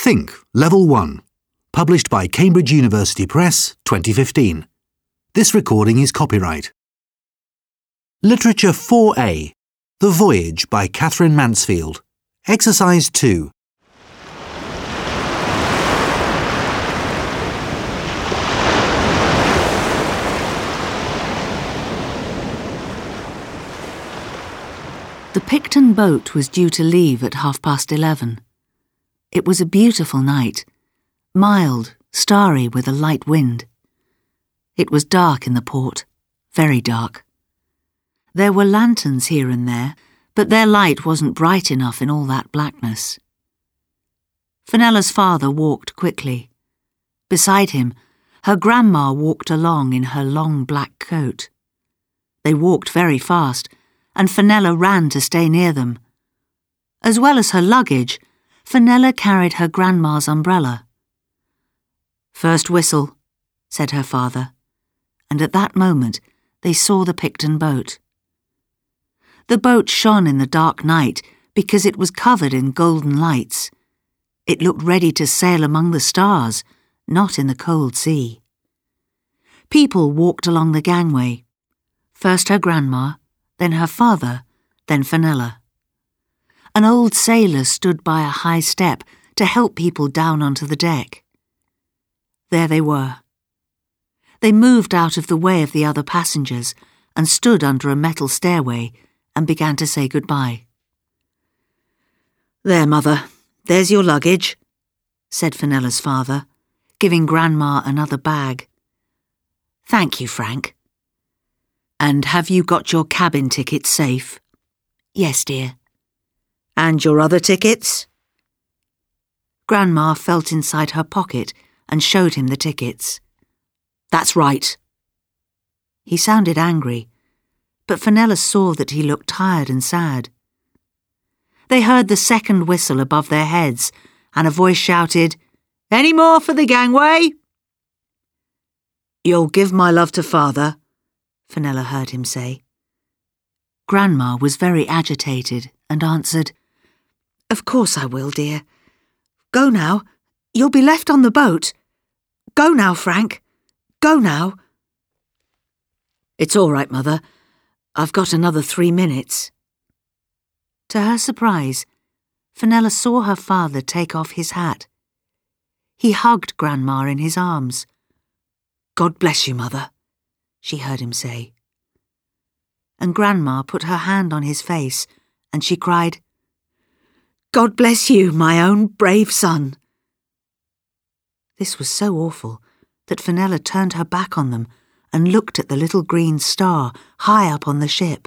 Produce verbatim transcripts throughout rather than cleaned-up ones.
Think, Level one. Published by Cambridge University Press, twenty fifteen. This recording is copyright. Literature four A. The Voyage by Catherine Mansfield. Exercise two. The Picton boat was due to leave at half past eleven. It was a beautiful night, mild, starry with a light wind. It was dark in the port, very dark. There were lanterns here and there, but their light wasn't bright enough in all that blackness. Fenella's father walked quickly. Beside him, her grandma walked along in her long black coat. They walked very fast, and Fenella ran to stay near them. As well as her luggage, Fenella carried her grandma's umbrella. "First whistle," said her father, and at that moment they saw the Picton boat. The boat shone in the dark night because it was covered in golden lights. It looked ready to sail among the stars, not in the cold sea. People walked along the gangway. First her grandma, then her father, then Fenella. An old sailor stood by a high step to help people down onto the deck. There they were. They moved out of the way of the other passengers and stood under a metal stairway and began to say goodbye. "There, Mother, there's your luggage," said Fenella's father, giving Grandma another bag. "Thank you, Frank." "And have you got your cabin ticket safe?" "Yes, dear." "And your other tickets?" Grandma felt inside her pocket and showed him the tickets. "That's right." He sounded angry, but Fenella saw that he looked tired and sad. They heard the second whistle above their heads, and a voice shouted, "Any more for the gangway?" "You'll give my love to Father," Fenella heard him say. Grandma was very agitated and answered, "Of course I will, dear. Go now. You'll be left on the boat. Go now, Frank. Go now." "It's all right, Mother. I've got another three minutes." To her surprise, Fenella saw her father take off his hat. He hugged Grandma in his arms. "God bless you, Mother," she heard him say. And Grandma put her hand on his face and she cried, "God bless you, my own brave son." This was so awful that Fenella turned her back on them and looked at the little green star high up on the ship.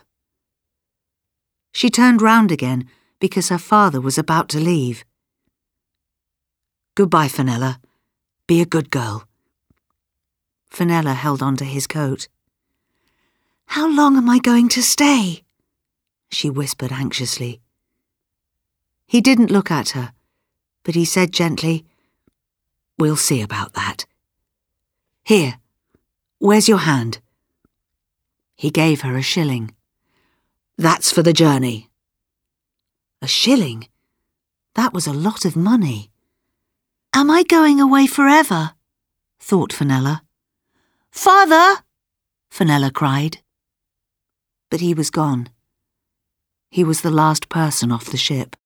She turned round again because her father was about to leave. "Goodbye, Fenella. Be a good girl." Fenella held on to his coat. "How long am I going to stay?" she whispered anxiously. He didn't look at her, but he said gently, "We'll see about that. Here, where's your hand?" He gave her a shilling. "That's for the journey." A shilling? That was a lot of money. "Am I going away forever?" thought Fenella. "Father!" Fenella cried. But he was gone. He was the last person off the ship.